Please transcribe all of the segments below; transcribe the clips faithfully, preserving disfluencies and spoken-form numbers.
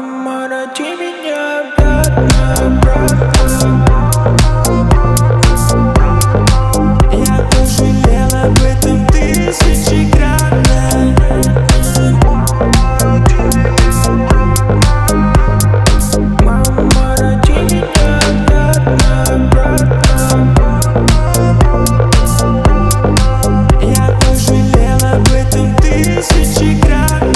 Мама, роди меня обратно, обратно. Я пожалел об этом тысячекратно. Мама, роди меня обратно, обратно. Я пожалел об этом тысячекратно.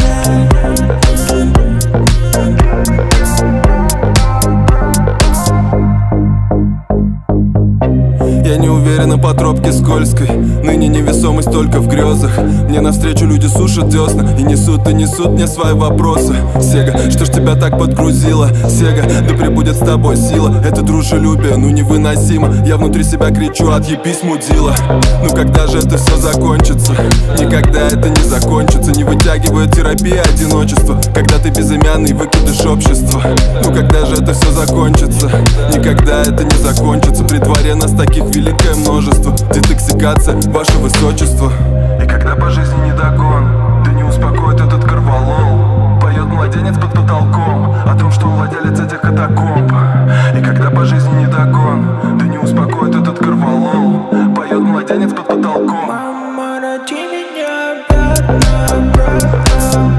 Я не уверена по тропке скользкой, ныне невесомость только в грезах. Мне навстречу люди сушат десна и несут, и несут мне свои вопросы. Сега, что ж тебя так подгрузило? Сега, да пребудет с тобой сила. Это дружелюбие, ну невыносимо. Я внутри себя кричу: отъебись, мудила. Ну когда же это все закончится? Никогда это не закончится. Не вытягивает терапия одиночества, когда ты безымянный выкидыш общества. Ну когда же это все закончится? Никогда это не закончится. При дворе нас таких великое множество. Детоксикация, ваше высочество. И когда по жизни не догон, да не успокоит этот корвалол. Поет младенец под потолком о том, что он владелец этих катакомб. И когда по жизни не догон, да не успокоит этот корвалол. Поет младенец под потолком. Мама, роди меня обратно, обратно.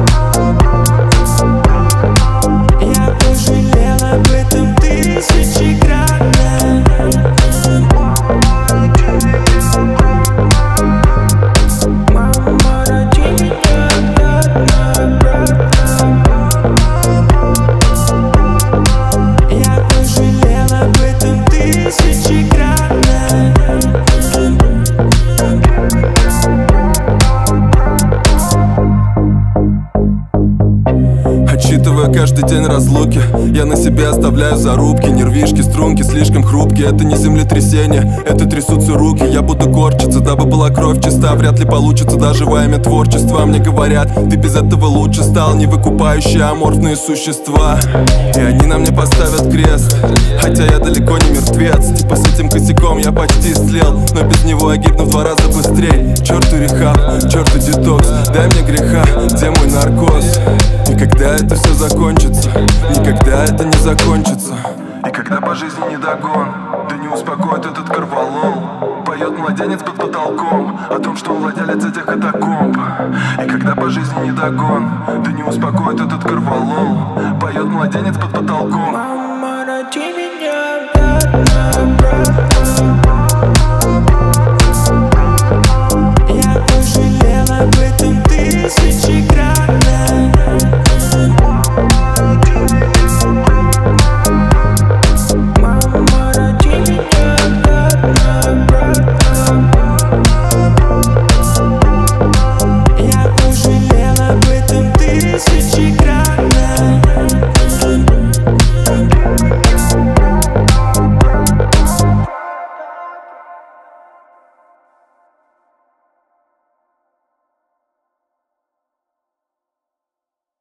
Я пожалел об этом тысячекратно. Мама, роди меня обратно, обратно. Я пожалел об этом тысячекратно. Отсчитывая каждый день разлуки, я на себе оставляю зарубки. Нервишки, струнки слишком хрупкие. Это не землетрясение, это трясутся руки. Я буду корчиться, дабы была кровь чиста. Вряд ли получится даже во имя творчества. Мне говорят, ты без этого лучше стал. Не выкупающие аморфные существа, и они на мне поставят крест. Хотя я далеко не мертвец. Типа с этим косяком я почти слел, но без него я гибну в два раза быстрей. Черт и рехаб, черт и детокс. Дай мне греха, где мой наркоз? Никогда это все закончится, никогда это не закончится. И когда по жизни не догон, да не успокоит этот корвалол. Поет младенец под потолком о том, что он владелец этих катакомб. И когда по жизни не догон, да не успокоит этот корвалол. Поет младенец под потолком. Мама, роди меня.